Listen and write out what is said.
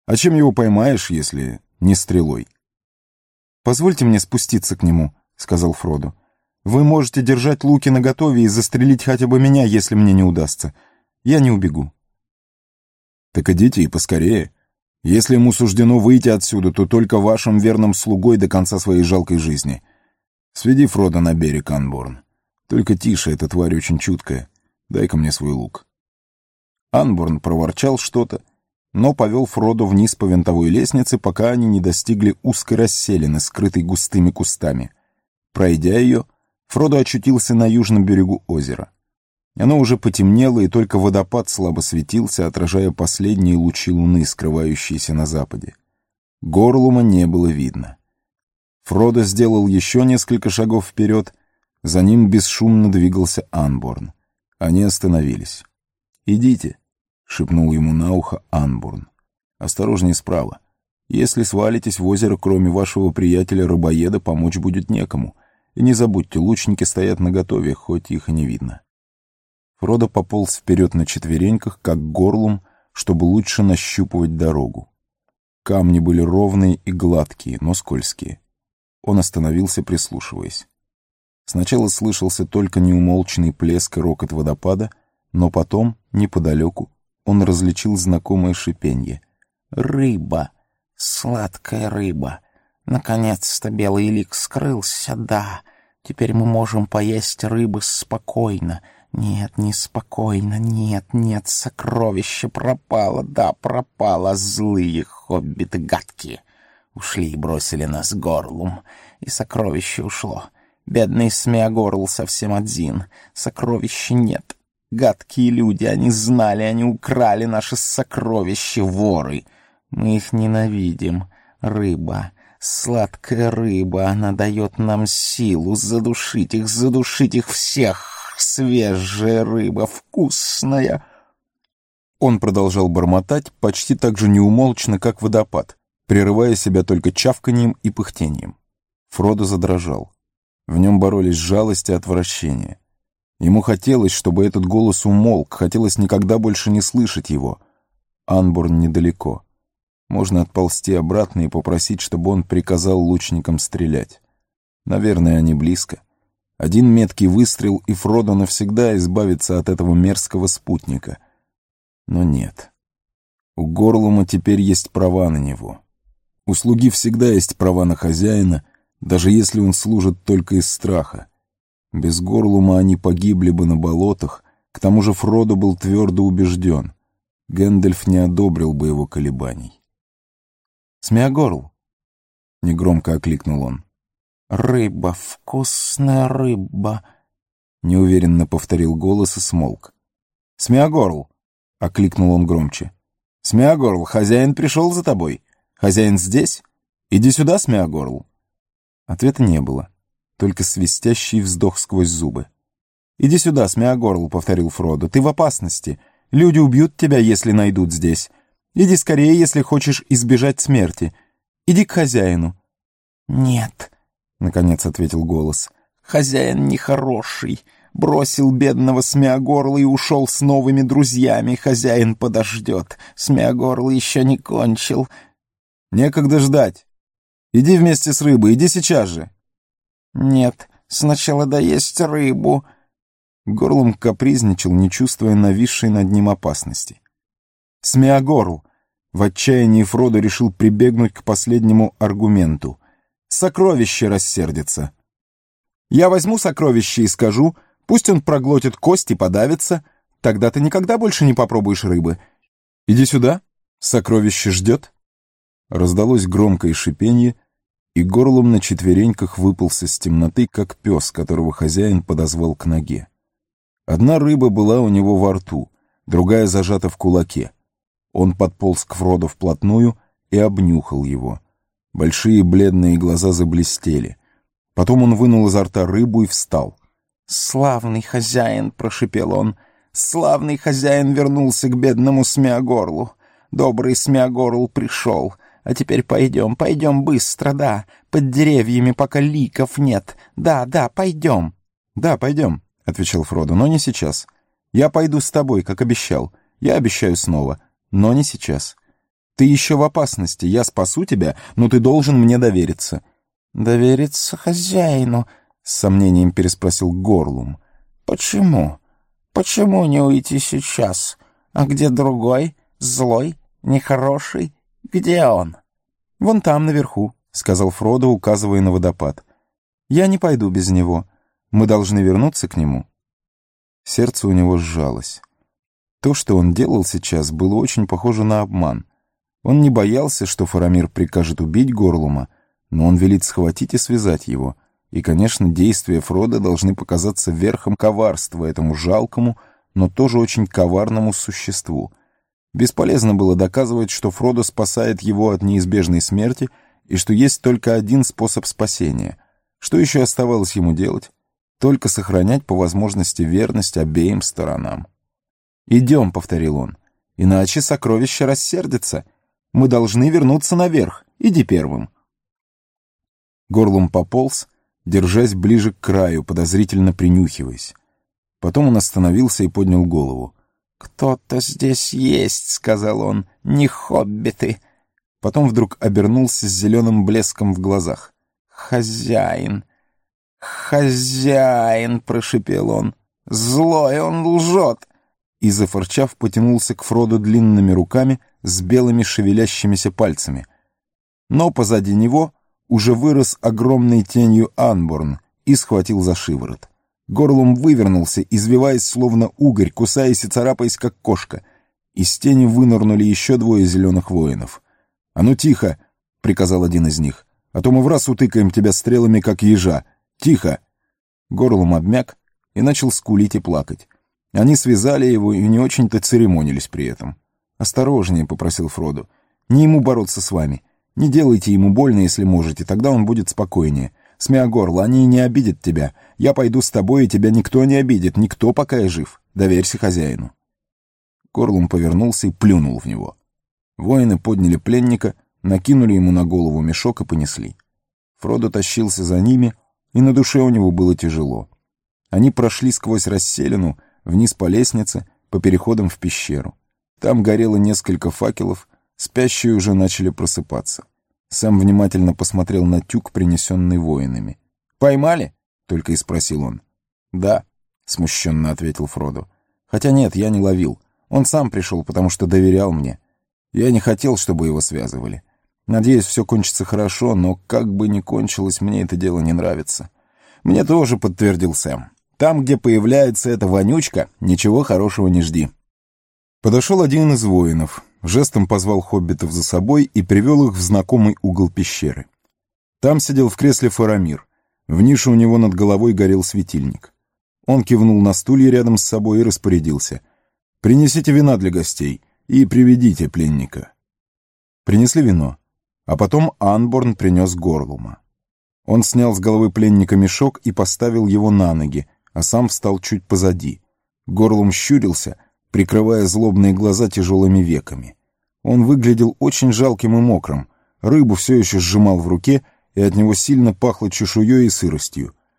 А чем его поймаешь, если не стрелой? «Позвольте мне спуститься к нему», — сказал Фродо. «Вы можете держать луки наготове и застрелить хотя бы меня, если мне не удастся. Я не убегу». «Так идите и поскорее. Если ему суждено выйти отсюда, то только вашим верным слугой до конца своей жалкой жизни. Сведи Фродо на берег, Анборн. Только тише, эта тварь очень чуткая. Дай-ка мне свой лук». Анборн проворчал что-то, но повел Фродо вниз по винтовой лестнице, пока они не достигли узкой расселины, скрытой густыми кустами. Пройдя ее, Фродо очутился на южном берегу озера. Оно уже потемнело, и только водопад слабо светился, отражая последние лучи луны, скрывающиеся на западе. Горлума не было видно. Фродо сделал еще несколько шагов вперед, за ним бесшумно двигался Анборн. Они остановились. «Идите», — шепнул ему на ухо Анборн. «Осторожней справа. Если свалитесь в озеро, кроме вашего приятеля-рыбоеда, помочь будет некому. И не забудьте, лучники стоят наготове, хоть их и не видно». Фродо пополз вперед на четвереньках, как горлум, чтобы лучше нащупывать дорогу. Камни были ровные и гладкие, но скользкие. Он остановился, прислушиваясь. Сначала слышался только неумолчный плеск и рокот водопада, но потом, неподалеку, он различил знакомое шипенье. «Рыба! Сладкая рыба! Наконец-то белый лик скрылся, да! Теперь мы можем поесть рыбы спокойно. Нет, не спокойно, нет, сокровище пропало, да, пропало, злые хоббиты гадкие. Ушли и бросили нас горлум, и сокровище ушло. Бедный Смеагорл совсем один, сокровища нет. Гадкие люди, они знали, они украли наши сокровища, воры. Мы их ненавидим. Рыба, сладкая рыба, она дает нам силу задушить их всех. Свежая рыба, вкусная. Он продолжал бормотать почти так же неумолчно, как водопад, прерывая себя только чавканьем и пыхтением. Фродо задрожал. В нем боролись жалость и отвращение. Ему хотелось, чтобы этот голос умолк, хотелось никогда больше не слышать его. Анборн недалеко. Можно отползти обратно и попросить, чтобы он приказал лучникам стрелять. Наверное, они близко. Один меткий выстрел, и Фродо навсегда избавится от этого мерзкого спутника. Но нет. У Горлума теперь есть права на него. У слуги всегда есть права на хозяина, даже если он служит только из страха. Без Горлума они погибли бы на болотах, к тому же Фродо был твердо убежден. Гэндальф не одобрил бы его колебаний. «Смеагорл!» — негромко окликнул он. «Рыба, вкусная рыба», — неуверенно повторил голос и смолк. «Смеагорл!» — окликнул он громче. «Смеагорл, хозяин пришел за тобой. Хозяин здесь? Иди сюда, Смеагорл!» Ответа не было, только свистящий вздох сквозь зубы. «Иди сюда, Смеагорл», — повторил Фродо. «Ты в опасности. Люди убьют тебя, если найдут здесь. Иди скорее, если хочешь избежать смерти. Иди к хозяину». «Нет», — наконец ответил голос. «Хозяин нехороший. Бросил бедного Смеагорла и ушел с новыми друзьями. Хозяин подождет. Смеагорл еще не кончил». «Некогда ждать. Иди вместе с рыбой, иди сейчас же». «Нет, сначала доесть рыбу». Горлум капризничал, не чувствуя нависшей над ним опасности. «Смеагорл!» В отчаянии Фродо решил прибегнуть к последнему аргументу. «Сокровище рассердится. Я возьму сокровище и скажу, пусть он проглотит кость и подавится, тогда ты никогда больше не попробуешь рыбы. Иди сюда, сокровище ждет». Раздалось громкое шипенье, и Горлум на четвереньках выполз из темноты, как пес, которого хозяин подозвал к ноге. Одна рыба была у него во рту, другая зажата в кулаке. Он подполз к Фродо вплотную и обнюхал его. Большие бледные глаза заблестели. Потом он вынул изо рта рыбу и встал. «Славный хозяин!» — прошипел он. «Славный хозяин вернулся к бедному Смеагорлу. Добрый Смеагорл пришел. А теперь пойдем быстро, да, под деревьями, пока ликов нет. Да, пойдем». «Да, пойдем», — отвечал Фродо, — «но не сейчас. Я пойду с тобой, как обещал. Я обещаю снова, но не сейчас». Ты еще в опасности, я спасу тебя, но ты должен мне довериться». «Довериться хозяину?» — с сомнением переспросил Горлум. «Почему? Почему не уйти сейчас? А где другой? Злой? Нехороший? Где он?» «Вон там, наверху», — сказал Фродо, указывая на водопад. «Я не пойду без него. Мы должны вернуться к нему». Сердце у него сжалось. То, что он делал сейчас, было очень похоже на обман. Он не боялся, что Фарамир прикажет убить Горлума, но он велит схватить и связать его. И, конечно, действия Фродо должны показаться верхом коварства этому жалкому, но тоже очень коварному существу. Бесполезно было доказывать, что Фродо спасает его от неизбежной смерти и что есть только один способ спасения. Что еще оставалось ему делать? Только сохранять по возможности верность обеим сторонам. «Идем», — повторил он, — «иначе сокровище рассердится. Мы должны вернуться наверх. Иди первым». Горлум пополз, держась ближе к краю, подозрительно принюхиваясь. Потом он остановился и поднял голову. «Кто-то здесь есть», — сказал он, — «не хоббиты». Потом вдруг обернулся с зеленым блеском в глазах. «Хозяин, хозяин», — прошипел он, — «злой он лжет». И, зафырчав, потянулся к Фроду длинными руками с белыми шевелящимися пальцами. Но позади него уже вырос огромной тенью Анборн и схватил за шиворот. Горлум вывернулся, извиваясь словно угорь, кусаясь и царапаясь, как кошка. Из тени вынырнули еще двое зеленых воинов. «А ну тихо!» — приказал один из них. «А то мы враз утыкаем тебя стрелами, как ежа. Тихо!» Горлум обмяк и начал скулить и плакать. Они связали его и не очень-то церемонились при этом. «Осторожнее», — попросил Фродо. «Не ему бороться с вами. Не делайте ему больно, если можете, тогда он будет спокойнее. Смеагорл, они не обидят тебя. Я пойду с тобой, и тебя никто не обидит, никто, пока я жив. Доверься хозяину». Горлум повернулся и плюнул в него. Воины подняли пленника, накинули ему на голову мешок и понесли. Фродо тащился за ними, и на душе у него было тяжело. Они прошли сквозь расселину, вниз по лестнице, по переходам в пещеру. Там горело несколько факелов, спящие уже начали просыпаться. Сам внимательно посмотрел на тюк, принесенный воинами. «Поймали?» — только и спросил он. «Да», — смущенно ответил Фродо. «Хотя нет, я не ловил. Он сам пришел, потому что доверял мне. Я не хотел, чтобы его связывали. Надеюсь, все кончится хорошо, но как бы ни кончилось, мне это дело не нравится». «Мне тоже», — подтвердил Сэм. «Там, где появляется эта вонючка, ничего хорошего не жди». Подошел один из воинов, жестом позвал хоббитов за собой и привел их в знакомый угол пещеры. Там сидел в кресле Фарамир. В нише у него над головой горел светильник. Он кивнул на стулья рядом с собой и распорядился. «Принесите вина для гостей и приведите пленника». Принесли вино, а потом Анборн принес Горлума. Он снял с головы пленника мешок и поставил его на ноги, а сам встал чуть позади. Горлум щурился, прикрывая злобные глаза тяжелыми веками. Он выглядел очень жалким и мокрым, рыбу все еще сжимал в руке, и от него сильно пахло чешуей и сыростью.